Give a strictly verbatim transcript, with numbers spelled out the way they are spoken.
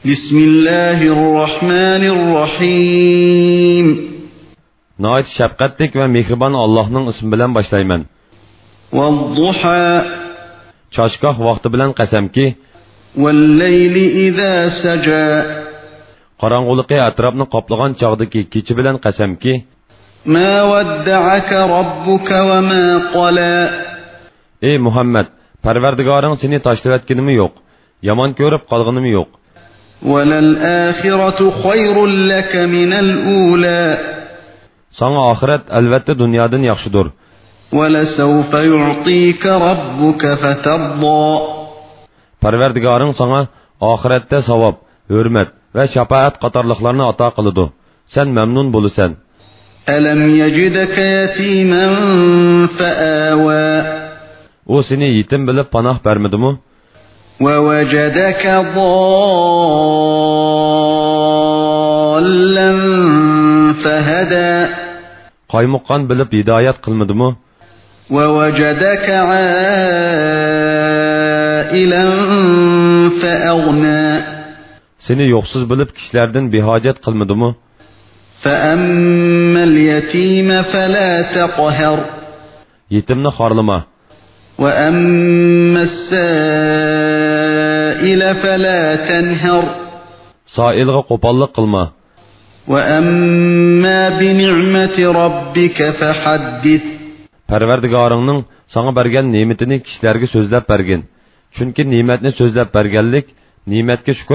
Bismillahirrahmanirrahim. Nəhayət şəfqətlik və mehriban Allah'ın ismi bilan başlayman. Vel-duha. Çaşqaq vaxtı bilan qəsəmki. Vel-leyli izâ sajâ. Qaranğılıqı ətrafını qaplagan çağdakı kechi bilan qəsəmki. Ma wadda'aka rabbuka ve ma qala. Ey Muhammed, Parvardigoring seni tashlab yo'q, yomon ko'rib qolganimi yo'q. وَلَلْآخِرَةُ خَيْرٌ لَكَ مِنَ الْأُولَى. Sana ahiret elbette dünyadan yaxşıdır. وَلَسَوْفَ يُعْطِيكَ رَبُّكَ فَتَرْضَى. Parvardigoring sana ahirette savab, hürmet ve şefaat qatarlıqlarını ata qılıdı. Sen memnun bulusan. أَلَمْ يَجِدَكَ يَتِيمًا فَآوَى. O seni yetim bilip panah vermedi mi? وَوَجَدَكَ ضَالًّا فَهَدَى. Qaymuqqan bilip hidayet kılmadı mı? وَوَجَدَكَ عَائِلًا فَأَغْنَى. Seni yoksuz bilip kişilerden bihacet kılmadı mı? فَأَمَّا الْيَتِيمَ فَلَا تَقْهَرْ. Yetimni xarlama. وَأَمَّا السَّائِلَ فَلَا تَنْهَرْ. Sailga qo'pollik qilma. وَأَمَّا بِنِعْمَةِ رَبِّكَ فَحَدِّثْ. Parvardigoringning sana bergan ne'matini kishilarga so'zlab bergin. Chunki ne'matni so'zlab berganlik ne'matga shukr